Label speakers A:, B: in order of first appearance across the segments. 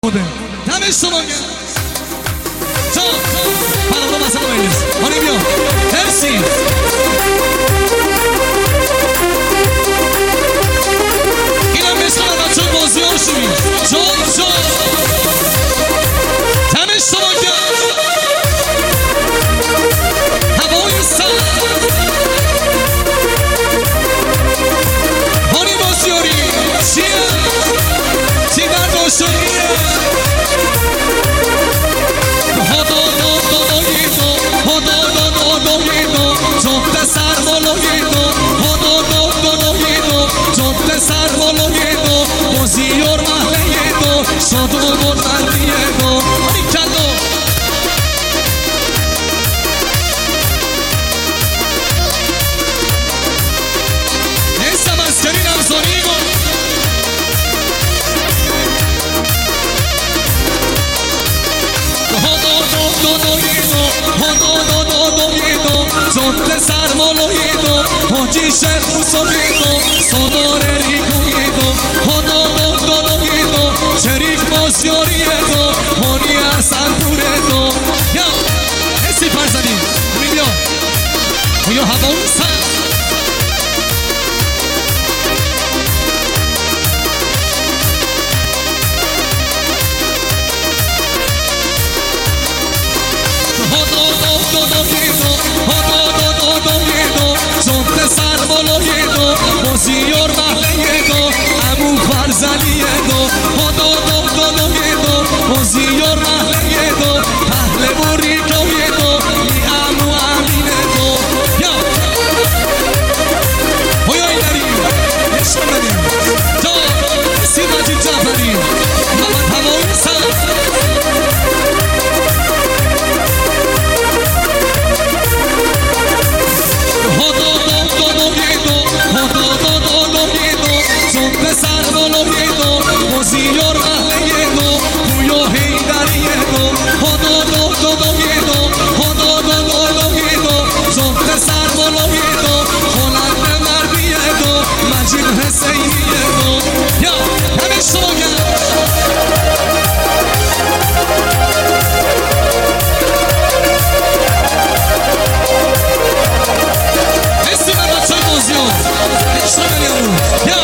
A: بوده دمش شما گرم تا پرامون مسئله بایلیز هانی بیا مرسی اینم بشکنم بچه بازی ها شوی جان دمش شما گرم هوای سر هانی بازیاری چیه؟ چی برداشتاریه؟ Poziyor mahleyedo, şadımın verdiyedo. Hadi kendo. Neyse maskerin amzonigo. Zotte sarmoloyedo, oggi c'è un sorriso, sonore ricogliedo. Şerif bozyoriyedo, oni asan puredo. Ya, esi farzani, milyon. Oyo havonsa. Zotte sarmoloyedo, boziyor mahleyedo, amu farzaniyedo. Boziyor mahleyedo, pahle burritoyedo, mi amu aminedo. Ya, oyo ileri, eşlemedim. Ta, Simacı Caferi, Mamat Havonsa. Zotte sarmoloyedo, boziyor mahleyedo, puyo heydariyedo, zotte sarmoloyedo, holande mardiyedo, Macid Hüseyniyedo. Ya, hemen şoga. Esime maçay bozuyor. Eşlemeliyorum. Ya.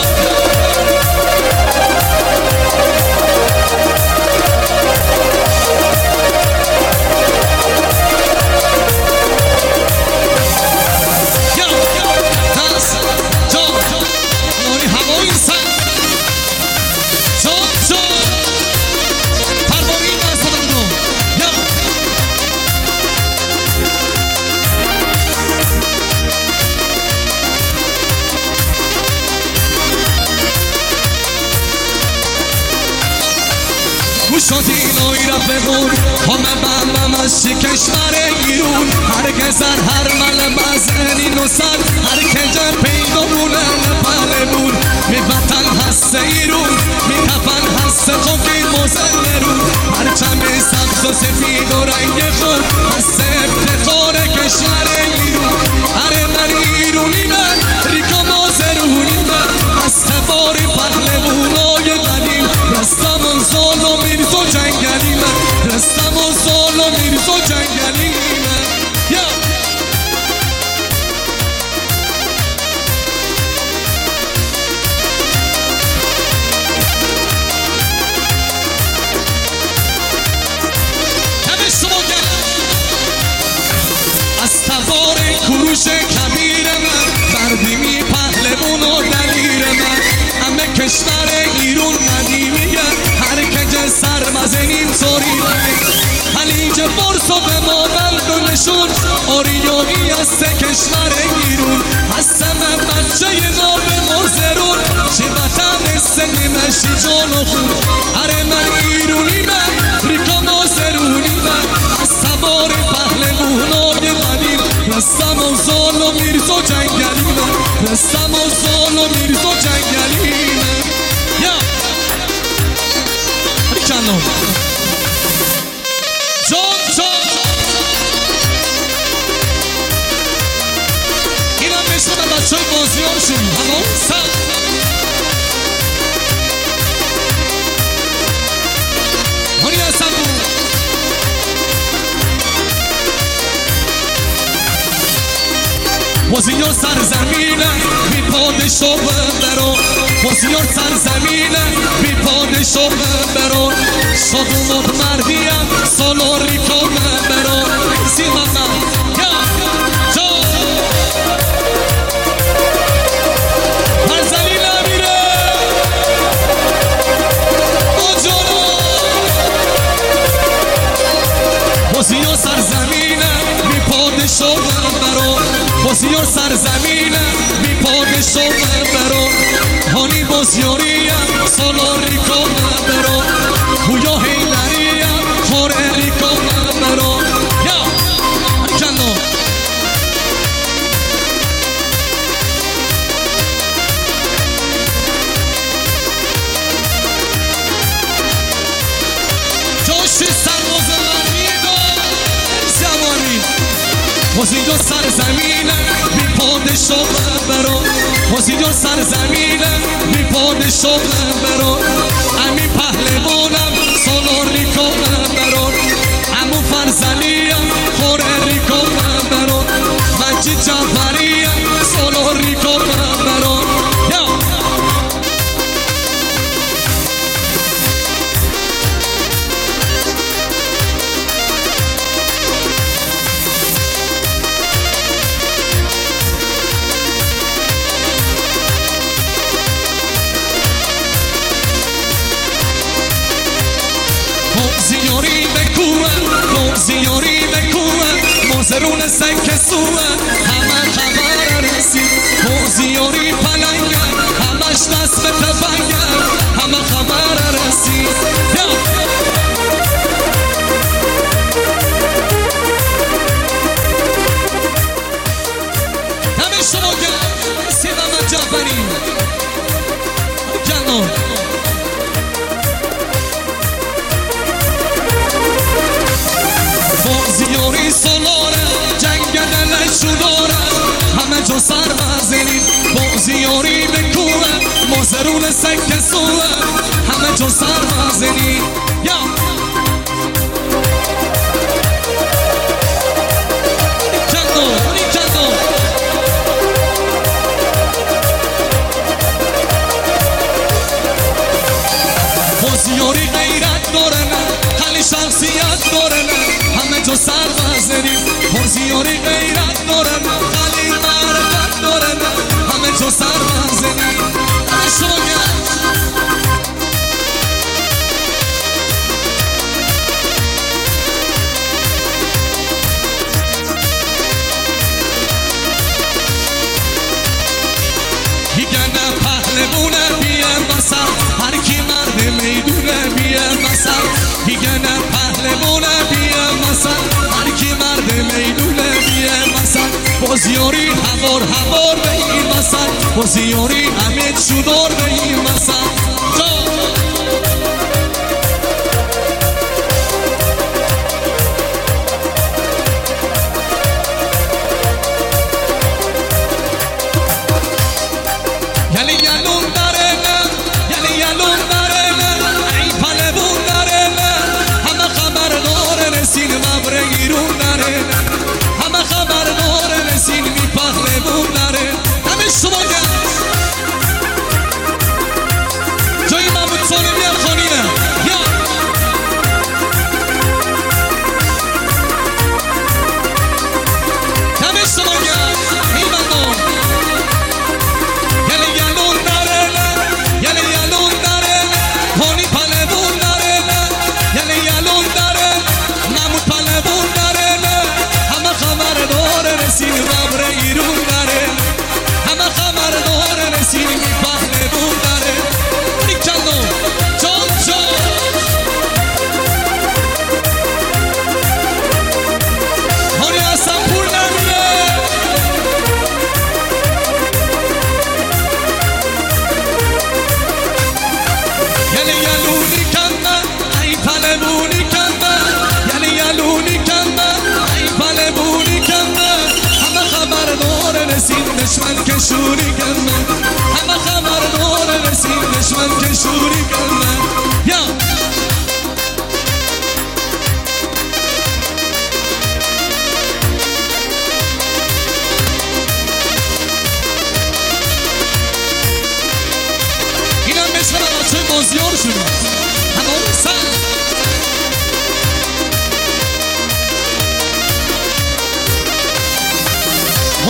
A: شدین و ایرا بگون همه بمم از چی کشور ایرون هر که زن هر مل بزنین و سر هر که جن پیدا بونن پله بون می وطن هست ایرون می کفن هست خوکی مزنرون هر چمه سبز و سفید و رنگ خود هست افتخار کشور ایرون هر من ایرونی من ریکا مازرونی من هست باری پله بونای قدیم رستمون زال و میرزو جنگلی من رستمون زال و میرزو جنگلی من یا همه شما گرم از تبار کروش کبیر من بردیمی پهلمون و دلیر من همه کشور ایرون قدیمیه هر که سرمزنین سوری خلیج فرس و به مانند و نشون آریایی است کشور ایرون هستم بچه ناب مزرون چه وطن سنی مشی جان و خون هر من ایرونی من ریکا مازرونی من از سوار پهلوانای قدیم رستم و زال و میرزو جنگلی من رستم و زال و میرزو جنگلی من یا Canım. Çok. İnan beşte ben de çok bozuyorsun. Ama sen. بازیار سرزمینه بی پادشاه برو بازیار سرزمینه بی پادشاه برو شادومات مردیم سالاری کام برو زیمم یا جا مرزلی نمیره آجانا بازیار سرزمینه بی پادشاه برو بازیار سرزمینه بی پادشاه برو هانی بازیاریم سالاری کام برو بویا هیدریم خوره کام برو یا کنو جوش سرباز مرمیدو زمانی بازیار سرزمینه بی پادشاه برو بازیار سرزمینه بی پادشاه برو امی پهلوانم سالاری کام برو امو فرزلیم خوره کام برو مجید جعفریم سالاری کام برو یا زیاری بکوه زیاری بکوه مازرون سنک سوه همه خبر رسید زیاری پلنگه همش دست به تفنگه همه خبر رسید همه شما که سیدم جعفری کنو بازیاری سالاره جنگ دلشو داره همه جا سر وزنید بازیاری بکوه مازرون سنگ سوه همه جا سر وزنید یا کندو کندو بازیاری غیرت داره نه خیلی شخصیت داره نه همه جا سر وزنیم بازیاری غیرت داره نه خیلی معرفت داره نه همه جا سر وزنیم شاید میگن پهلوونه بیه مثل هر کی مرد میدونه بیه مثل میگن پهلوونه بیه مثل هر کی مرد میدونه بیه مثل بازیاری هوار به این مثل بازیاری همه چودار به این مثل همه خبر داره رسین می پهلوون داره همه شما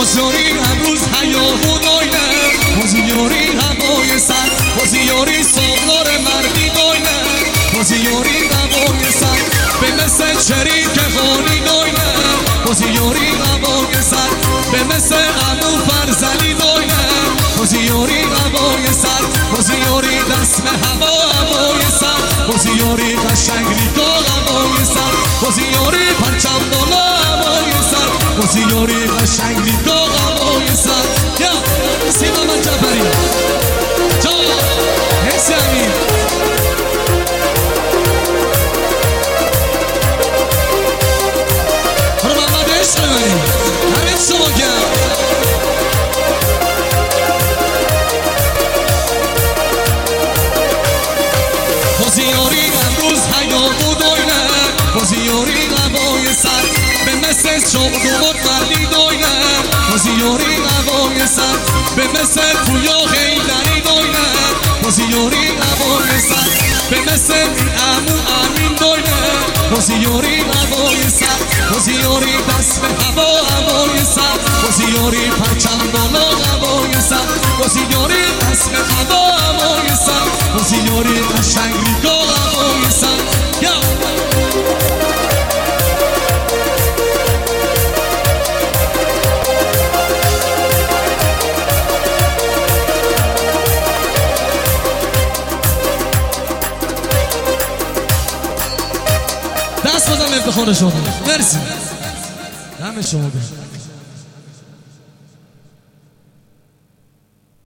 A: بازیاری امروز هیاهون آینه بازیاری هوای سر بازیاری سالار مردی داینه بازیاری هوای سر به مثل چریک خانی داینه بازیاری هوای سر به مثل امو فرزلی داینه بازیاری هوای سر بازیاری دست به هوای سر بازیاری قشنگ ریکا هوای سر بازیاری پرچم بالا هوای سر بازیاری قشنگ ریکا هوای سر یا سینا من جعفری جا حسی امیر برو محمد عشق منی همه شما گرم بازیاری امروز حیامو داینه بازیاری هوای سر به مثل شغل و مردی داینه بازیاری هوای سر به مثل پویا خیلری داینه بازیاری هوای سر به مثل امو امین داینه بازیاری هوای سر بازیاری دست به هوای سر بازیاری پرچم بالا هوای سر بازیاری دست به هوای سر بازیاری قشنگ ریکا هوای سر دست بزن افتخار شما مرسی همه شما